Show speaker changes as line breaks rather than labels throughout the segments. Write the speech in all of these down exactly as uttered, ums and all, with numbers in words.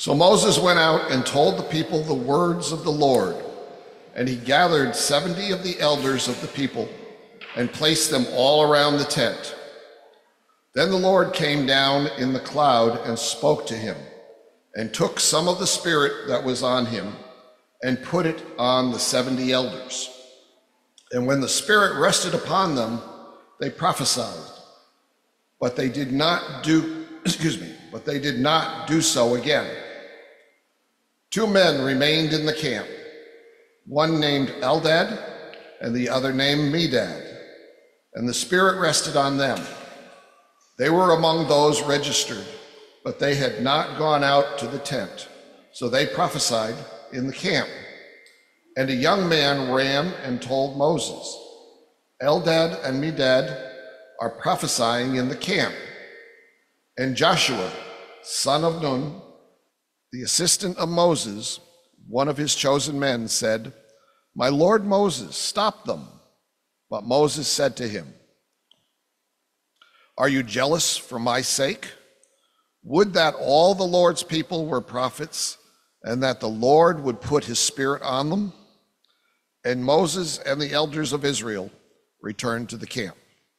So Moses went out and told the people the words of the Lord, and he gathered seventy of the elders of the people and placed them all around the tent. Then the Lord came down in the cloud and spoke to him, and took some of the Spirit that was on him and put it on the seventy elders. And when the Spirit rested upon them, they prophesied, but they did not do, excuse me, but they did not do so again. Two men remained in the camp, one named Eldad and the other named Medad, and the Spirit rested on them. They were among those registered, but they had not gone out to the tent, so they prophesied in the camp. And a young man ran and told Moses, Eldad and Medad are prophesying in the camp. And Joshua, son of Nun, the assistant of Moses, one of his chosen men, said, My lord Moses, stop them. But Moses said to him, Are you jealous for my sake? Would that all the Lord's people were prophets, and that the Lord would put his Spirit on them? And Moses and the elders of Israel returned to the camp.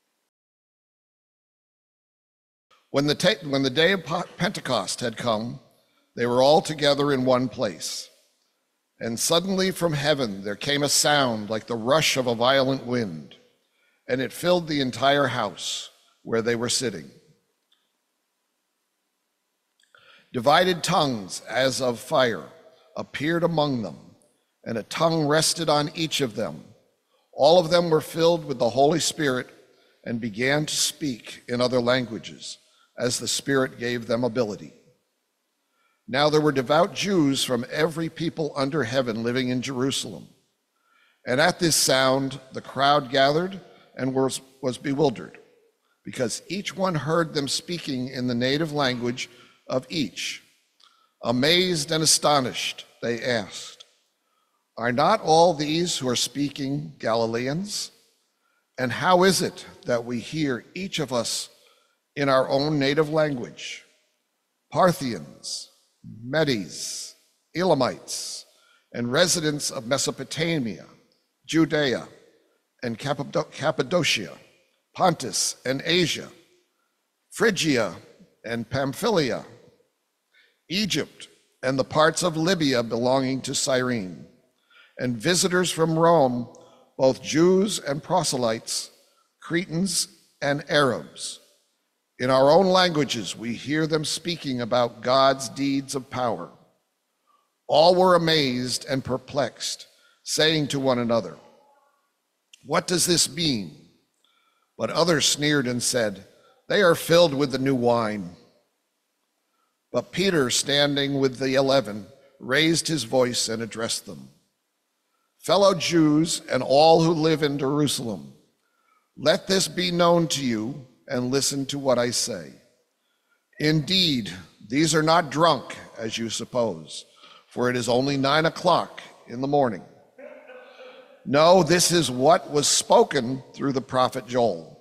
When the, ta- when the day of Pentecost had come, they were all together in one place. And suddenly from heaven there came a sound like the rush of a violent wind, and it filled the entire house where they were sitting. Divided tongues as of fire appeared among them, and a tongue rested on each of them. All of them were filled with the Holy Spirit and began to speak in other languages, as the Spirit gave them ability. Now there were devout Jews from every people under heaven living in Jerusalem. And at this sound, the crowd gathered and was, was bewildered, because each one heard them speaking in the native language of each. Amazed and astonished, they asked, Are not all these who are speaking Galileans? And how is it that we hear each of us in our own native language? Parthians, Medes, Elamites, and residents of Mesopotamia, Judea, and Cappadocia, Pontus and Asia, Phrygia and Pamphylia, Egypt, and the parts of Libya belonging to Cyrene, and visitors from Rome, both Jews and proselytes, Cretans and Arabs. In our own languages, we hear them speaking about God's deeds of power. All were amazed and perplexed, saying to one another, What does this mean? But others sneered and said, They are filled with the new wine. But Peter, standing with the eleven, raised his voice and addressed them. Fellow Jews and all who live in Jerusalem, let this be known to you, and listen to what I say. Indeed, these are not drunk, as you suppose, for it is only nine o'clock in the morning. No, this is what was spoken through the prophet Joel.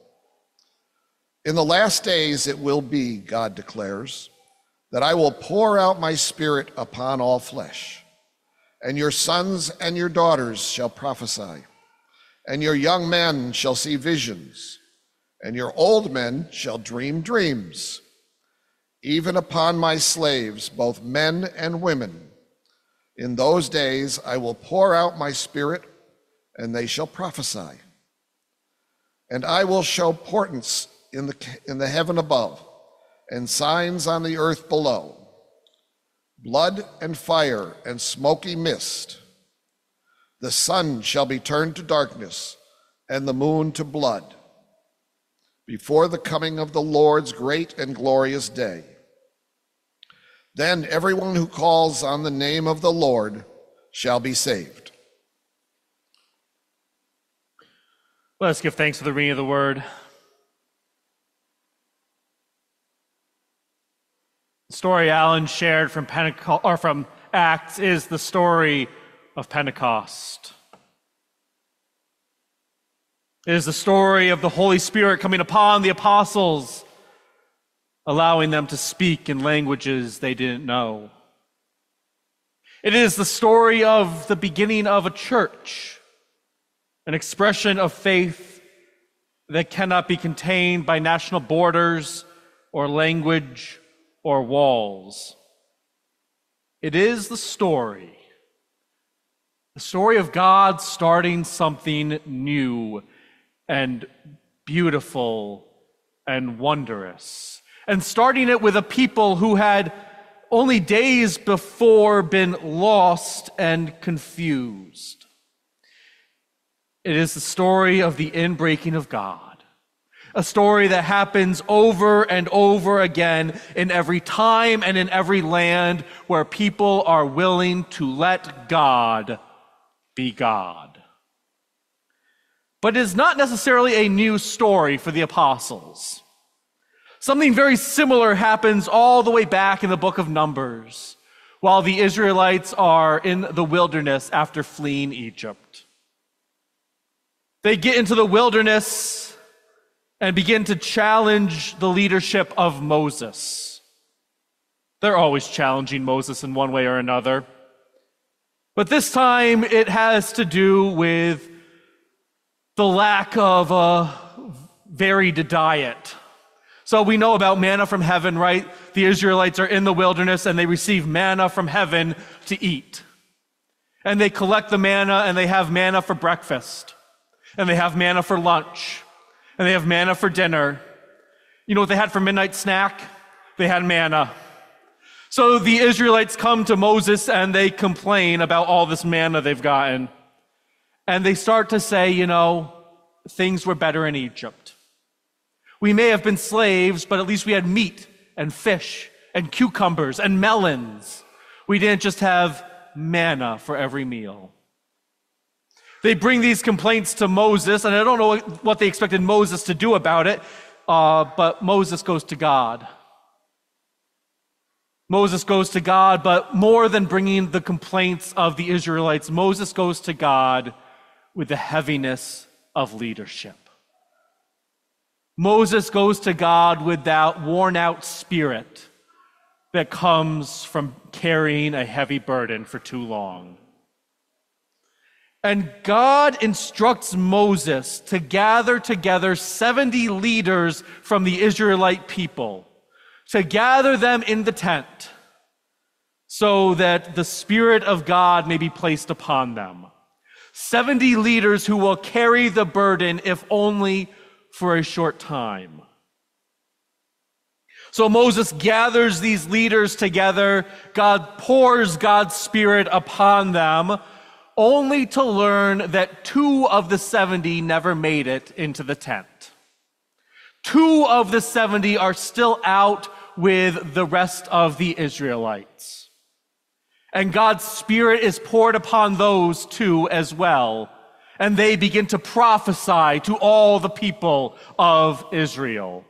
In the last days it will be, God declares, that I will pour out my Spirit upon all flesh, and your sons and your daughters shall prophesy, and your young men shall see visions, and your old men shall dream dreams. Even upon my slaves, both men and women, in those days I will pour out my Spirit, and they shall prophesy. And I will show portents in the, in the heaven above, and signs on the earth below, blood and fire and smoky mist. The sun shall be turned to darkness, and the moon to blood, before the coming of the Lord's great and glorious day. Then everyone who calls on the name of the Lord shall be saved.
Let us give thanks for the reading of the word. The story Alan shared from Pentecost, or from Acts, is the story of Pentecost. It is the story of the Holy Spirit coming upon the apostles, allowing them to speak in languages they didn't know. It is the story of the beginning of a church, an expression of faith that cannot be contained by national borders or language or walls. It is the story, the story of God starting something new and beautiful and wondrous, and starting it with a people who had only days before been lost and confused. It is the story of the inbreaking of God, a story that happens over and over again in every time and in every land where people are willing to let God be God. But it is not necessarily a new story for the apostles. Something very similar happens all the way back in the book of Numbers, while the Israelites are in the wilderness after fleeing Egypt. They get into the wilderness and begin to challenge the leadership of Moses. They're always challenging Moses in one way or another. But this time it has to do with the lack of a varied diet. So we know about manna from heaven, right? The Israelites are in the wilderness and they receive manna from heaven to eat. And they collect the manna and they have manna for breakfast. And they have manna for lunch. And they have manna for dinner. You know what they had for midnight snack? They had manna. So the Israelites come to Moses and they complain about all this manna they've gotten. And they start to say, you know, things were better in Egypt. We may have been slaves, but at least we had meat and fish and cucumbers and melons. We didn't just have manna for every meal. They bring these complaints to Moses, and I don't know what they expected Moses to do about it, uh, but Moses goes to God. Moses goes to God, but more than bringing the complaints of the Israelites, Moses goes to God with the heaviness of leadership. Moses goes to God with that worn-out spirit that comes from carrying a heavy burden for too long. And God instructs Moses to gather together seventy leaders from the Israelite people, to gather them in the tent so that the Spirit of God may be placed upon them. seventy leaders who will carry the burden, if only for a short time. So Moses gathers these leaders together. God pours God's Spirit upon them, only to learn that two of the seventy never made it into the tent. Two of the seventy are still out with the rest of the Israelites. And God's Spirit is poured upon those two as well. And they begin to prophesy to all the people of Israel.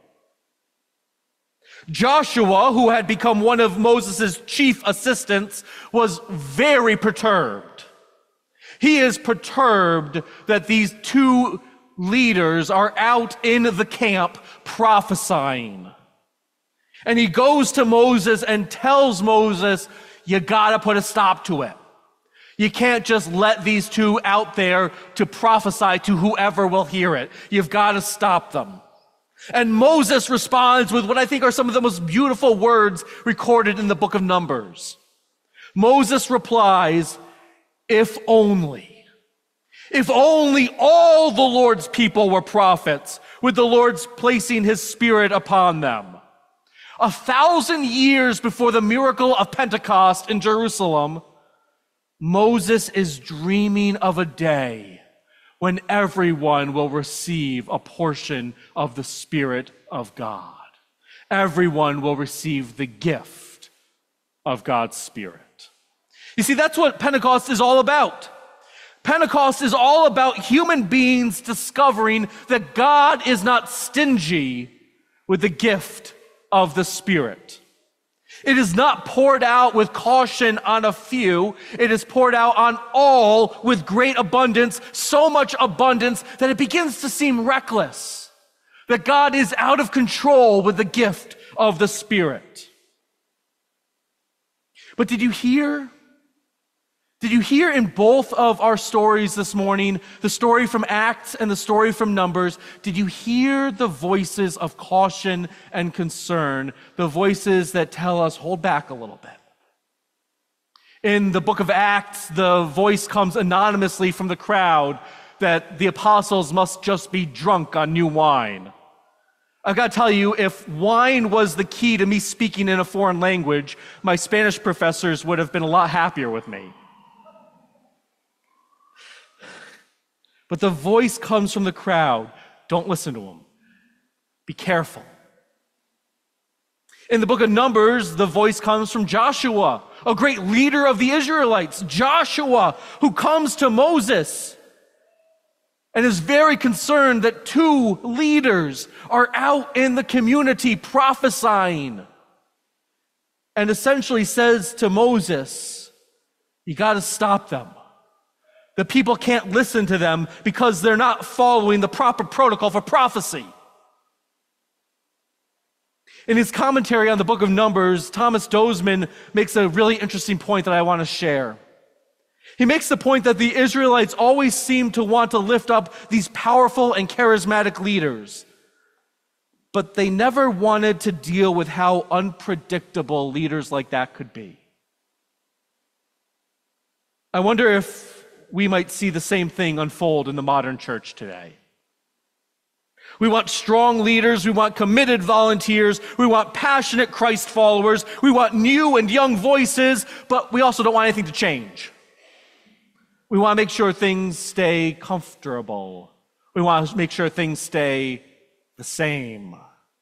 Joshua, who had become one of Moses' chief assistants, was very perturbed. He is perturbed that these two leaders are out in the camp prophesying. And he goes to Moses and tells Moses, you gotta put a stop to it. You can't just let these two out there to prophesy to whoever will hear it. You've got to stop them. And Moses responds with what I think are some of the most beautiful words recorded in the book of Numbers. Moses replies, if only, if only all the Lord's people were prophets, with the Lord's placing his Spirit upon them. A thousand years before the miracle of Pentecost in Jerusalem, Moses is dreaming of a day when everyone will receive a portion of the Spirit of God. Everyone will receive the gift of God's Spirit. You see, that's what Pentecost is all about. Pentecost is all about human beings discovering that God is not stingy with the gift of the Spirit. It is not poured out with caution on a few. It is poured out on all with great abundance, so much abundance that it begins to seem reckless, that God is out of control with the gift of the Spirit. But did you hear Did you hear in both of our stories this morning, the story from Acts and the story from Numbers, did you hear the voices of caution and concern, the voices that tell us, hold back a little bit? In the book of Acts, the voice comes anonymously from the crowd that the apostles must just be drunk on new wine. I've got to tell you, if wine was the key to me speaking in a foreign language, my Spanish professors would have been a lot happier with me. But the voice comes from the crowd. Don't listen to him. Be careful. In the book of Numbers, the voice comes from Joshua, a great leader of the Israelites. Joshua, who comes to Moses and is very concerned that two leaders are out in the community prophesying, and essentially says to Moses, you got to stop them. The people can't listen to them because they're not following the proper protocol for prophecy. In his commentary on the book of Numbers, Thomas Dozeman makes a really interesting point that I want to share. He makes the point that the Israelites always seem to want to lift up these powerful and charismatic leaders, but they never wanted to deal with how unpredictable leaders like that could be. I wonder if we might see the same thing unfold in the modern church today. We want strong leaders, we want committed volunteers, we want passionate Christ followers, we want new and young voices, but we also don't want anything to change. We want to make sure things stay comfortable. We want to make sure things stay the same.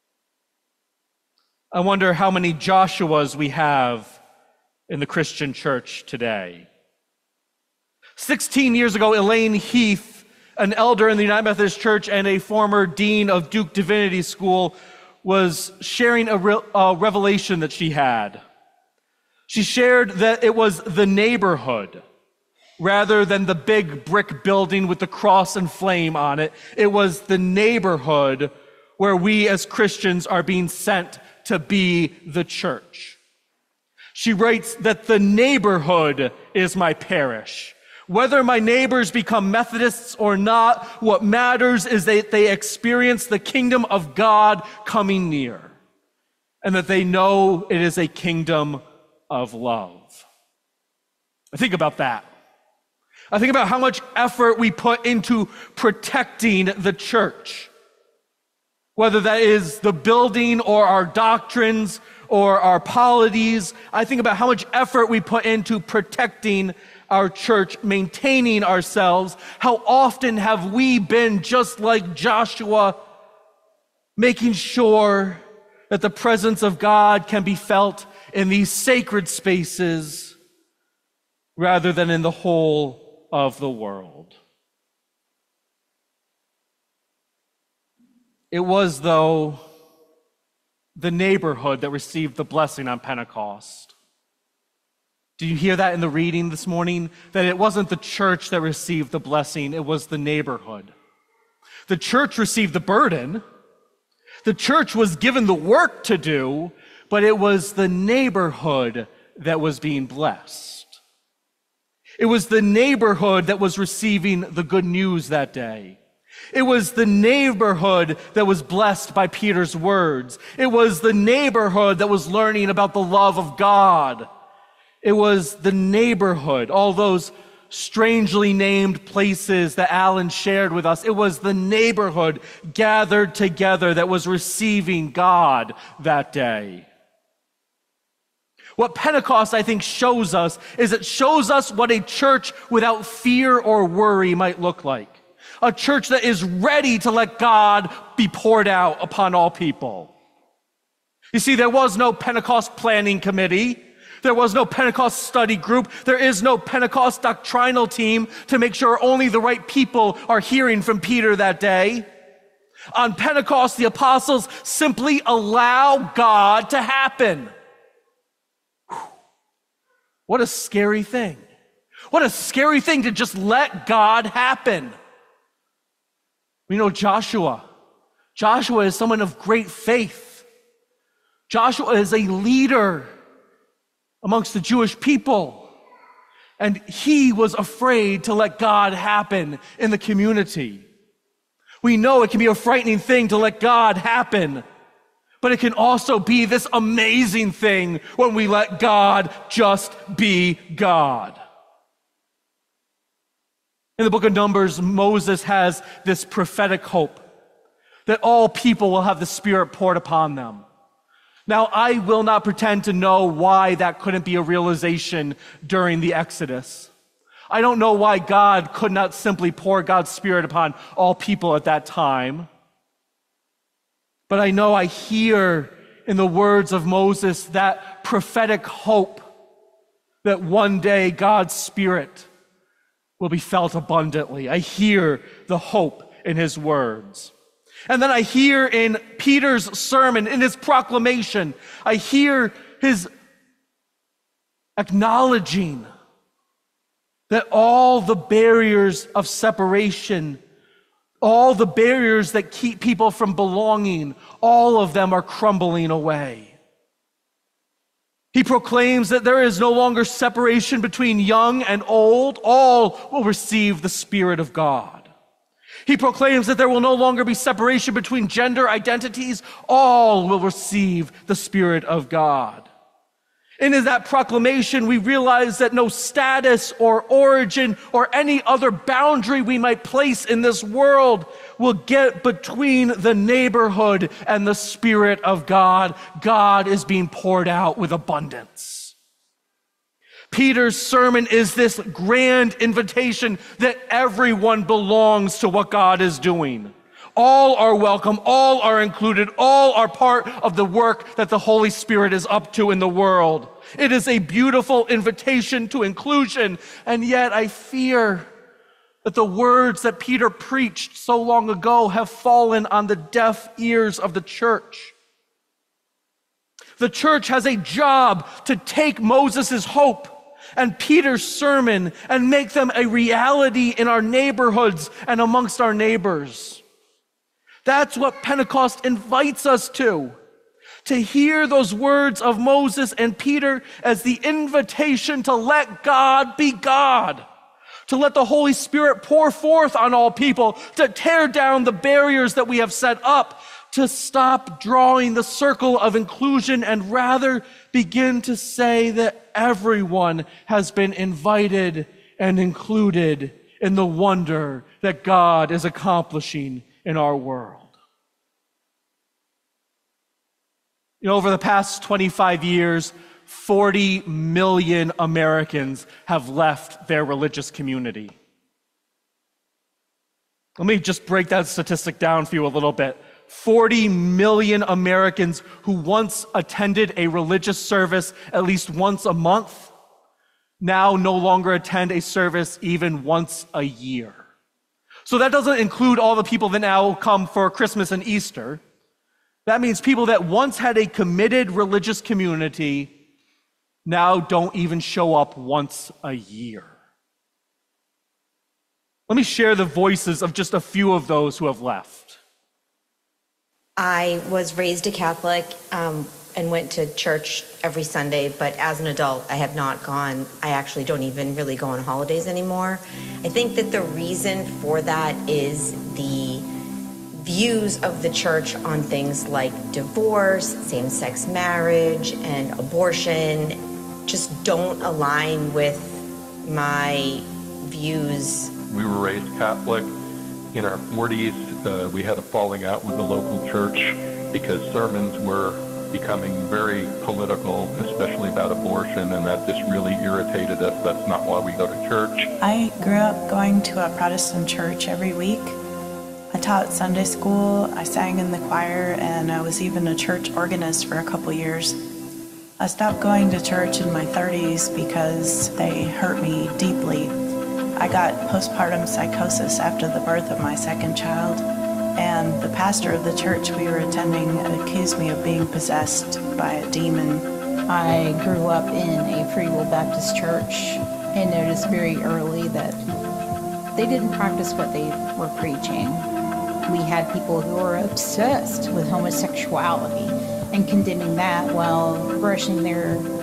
I wonder how many Joshuas we have in the Christian church today. Sixteen years ago, Elaine Heath, an elder in the United Methodist Church and a former dean of Duke Divinity School, was sharing a, re- a revelation that she had. She shared that it was the neighborhood, rather than the big brick building with the cross and flame on it. It was the neighborhood where we as Christians are being sent to be the church. She writes that the neighborhood is my parish. Whether my neighbors become Methodists or not, what matters is that they experience the kingdom of God coming near, and that they know it is a kingdom of love. I think about that. I think about how much effort we put into protecting the church, whether that is the building or our doctrines or our polities. I think about how much effort we put into protecting our church, maintaining ourselves. How often have we been just like Joshua, making sure that the presence of God can be felt in these sacred spaces rather than in the whole of the world? It was, though, the neighborhood that received the blessing on Pentecost. Do you hear that in the reading this morning? That it wasn't the church that received the blessing, it was the neighborhood. The church received the burden. The church was given the work to do, but it was the neighborhood that was being blessed. It was the neighborhood that was receiving the good news that day. It was the neighborhood that was blessed by Peter's words. It was the neighborhood that was learning about the love of God. It was the neighborhood, all those strangely named places that Alan shared with us. It was the neighborhood gathered together that was receiving God that day. What Pentecost, I think, shows us is it shows us what a church without fear or worry might look like. A church that is ready to let God be poured out upon all people. You see, there was no Pentecost planning committee. There was no Pentecost study group. There is no Pentecost doctrinal team to make sure only the right people are hearing from Peter that day. On Pentecost, the apostles simply allow God to happen. What a scary thing. What a scary thing to just let God happen. We know Joshua. Joshua is someone of great faith. Joshua is a leader amongst the Jewish people. And he was afraid to let God happen in the community. We know it can be a frightening thing to let God happen, but it can also be this amazing thing when we let God just be God. In the book of Numbers, Moses has this prophetic hope that all people will have the Spirit poured upon them. Now, I will not pretend to know why that couldn't be a realization during the Exodus. I don't know why God could not simply pour God's Spirit upon all people at that time. But I know I hear in the words of Moses that prophetic hope that one day God's Spirit will be felt abundantly. I hear the hope in his words. And then I hear in Peter's sermon, in his proclamation, I hear his acknowledging that all the barriers of separation, all the barriers that keep people from belonging, all of them are crumbling away. He proclaims that there is no longer separation between young and old. All will receive the Spirit of God. He proclaims that there will no longer be separation between gender identities. All will receive the Spirit of God. And in that proclamation, we realize that no status or origin or any other boundary we might place in this world will get between the neighborhood and the Spirit of God. God is being poured out with abundance. Peter's sermon is this grand invitation that everyone belongs to what God is doing. All are welcome, all are included, all are part of the work that the Holy Spirit is up to in the world. It is a beautiful invitation to inclusion, and yet I fear that the words that Peter preached so long ago have fallen on the deaf ears of the church. The church has a job to take Moses' hope and Peter's sermon and make them a reality in our neighborhoods and amongst our neighbors. That's what Pentecost invites us to, to hear those words of Moses and Peter as the invitation to let God be God, to let the Holy Spirit pour forth on all people, to tear down the barriers that we have set up, to stop drawing the circle of inclusion and rather begin to say that everyone has been invited and included in the wonder that God is accomplishing in our world. You know, over the past twenty-five years, forty million Americans have left their religious community. Let me just break that statistic down for you a little bit. forty million Americans who once attended a religious service at least once a month now no longer attend a service even once a year. So that doesn't include all the people that now come for Christmas and Easter. That means people that once had a committed religious community now don't even show up once a year. Let me share the voices of just a few of those who have left.
I was raised a Catholic um, and went to church every Sunday, but as an adult, I have not gone. I actually don't even really go on holidays anymore. I think that the reason for that is the views of the church on things like divorce, same-sex marriage, and abortion just don't align with my views.
We were raised Catholic. In our forties, uh, we had a falling out with the local church because sermons were becoming very political, especially about abortion, and that just really irritated us. That's not why we go to church.
I grew up going to a Protestant church every week. I taught Sunday school, I sang in the choir, and I was even a church organist for a couple years. I stopped going to church in my thirties because they hurt me deeply. I got postpartum psychosis after the birth of my second child, and the pastor of the church we were attending accused me of being possessed by a demon.
I grew up in a Free Will Baptist church and noticed very early that they didn't practice what they were preaching. We had people who were obsessed with homosexuality and condemning that while brushing their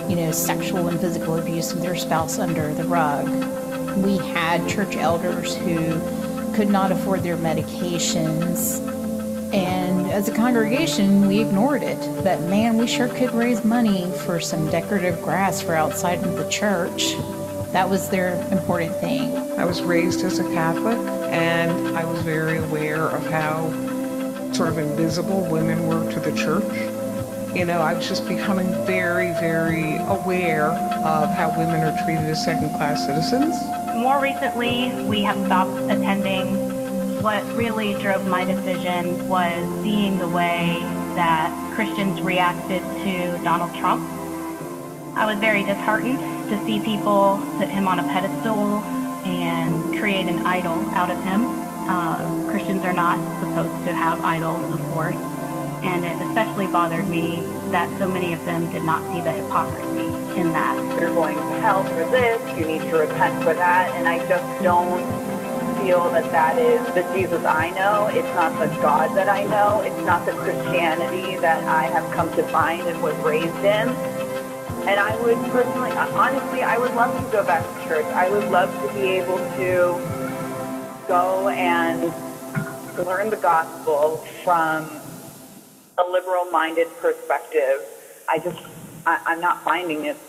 you know, sexual and physical abuse of their spouse under the rug. We had church elders who could not afford their medications. And as a congregation, we ignored it. But man, we sure could raise money for some decorative grass for outside of the church. That was their important thing.
I was raised as a Catholic, and I was very aware of how sort of invisible women were to the church. You know, I was just becoming very, very aware of how women are treated as second-class citizens.
More recently, we have stopped attending. What really drove my decision was seeing the way that Christians reacted to Donald Trump. I was very disheartened to see people put him on a pedestal and create an idol out of him. Uh, Christians are not supposed to have idols, of course, and it especially bothered me that so many of them did not see the hypocrisy in that.
You're going to hell for this, you need to repent for that, and I just don't feel that that is the Jesus I know. It's not the God that I know. It's not the Christianity that I have come to find and was raised in. And I would personally, honestly, I would love to go back to church. I would love to be able to go and learn the gospel from a liberal-minded perspective. I just, I, I'm not finding it.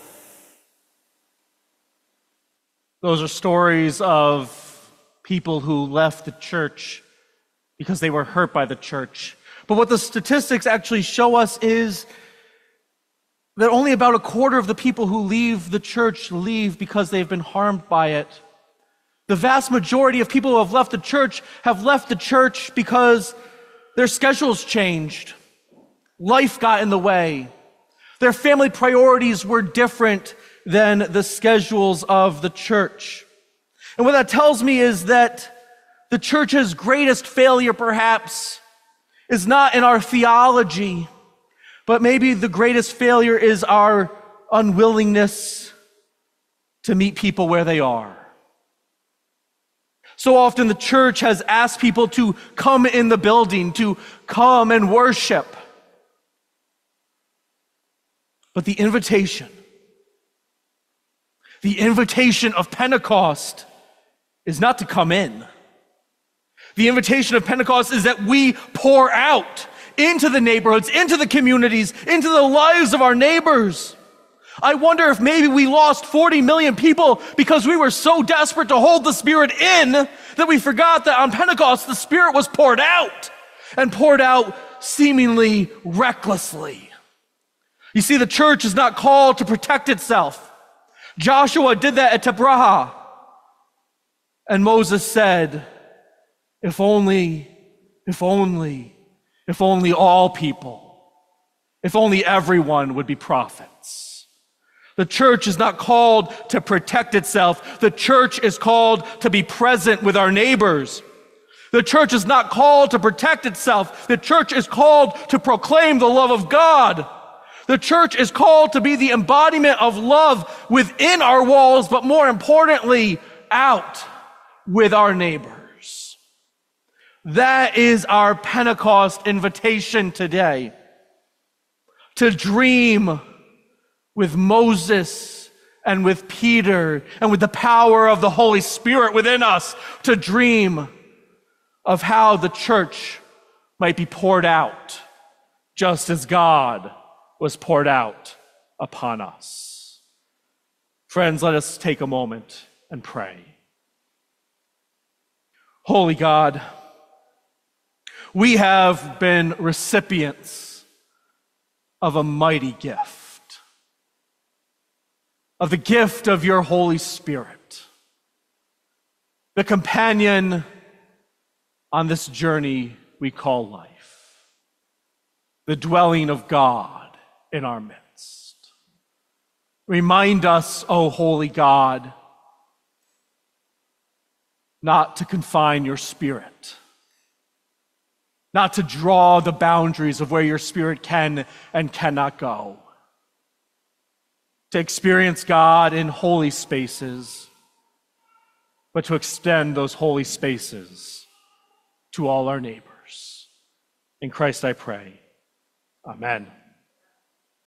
Those are stories of people who left the church because they were hurt by the church. But what the statistics actually show us is that only about a quarter of the people who leave the church leave because they've been harmed by it. The vast majority of people who have left the church have left the church because their schedules changed. Life got in the way. Their family priorities were different than the schedules of the church. And what that tells me is that the church's greatest failure, perhaps, is not in our theology, but maybe the greatest failure is our unwillingness to meet people where they are. So often the church has asked people to come in the building, to come and worship. But the invitation, the invitation of Pentecost is not to come in. The invitation of Pentecost is that we pour out into the neighborhoods, into the communities, into the lives of our neighbors. I wonder if maybe we lost forty million people because we were so desperate to hold the Spirit in that we forgot that on Pentecost the Spirit was poured out, and poured out seemingly recklessly. You see, the church is not called to protect itself. Joshua did that at Tabrah. And Moses said, if only, if only, if only all people, if only everyone would be prophets. The church is not called to protect itself. The church is called to be present with our neighbors. The church is not called to protect itself. The church is called to proclaim the love of God. The church is called to be the embodiment of love within our walls, but more importantly, out with our neighbors. That is our Pentecost invitation today. To dream with Moses and with Peter and with the power of the Holy Spirit within us, to dream of how the church might be poured out just as God was poured out upon us. Friends, let us take a moment and pray. Holy God, we have been recipients of a mighty gift, of the gift of your Holy Spirit, the companion on this journey we call life, the dwelling of God in our midst. Remind us, O holy God, not to confine your Spirit, not to draw the boundaries of where your Spirit can and cannot go, to experience God in holy spaces, but to extend those holy spaces to all our neighbors. In Christ I pray. Amen.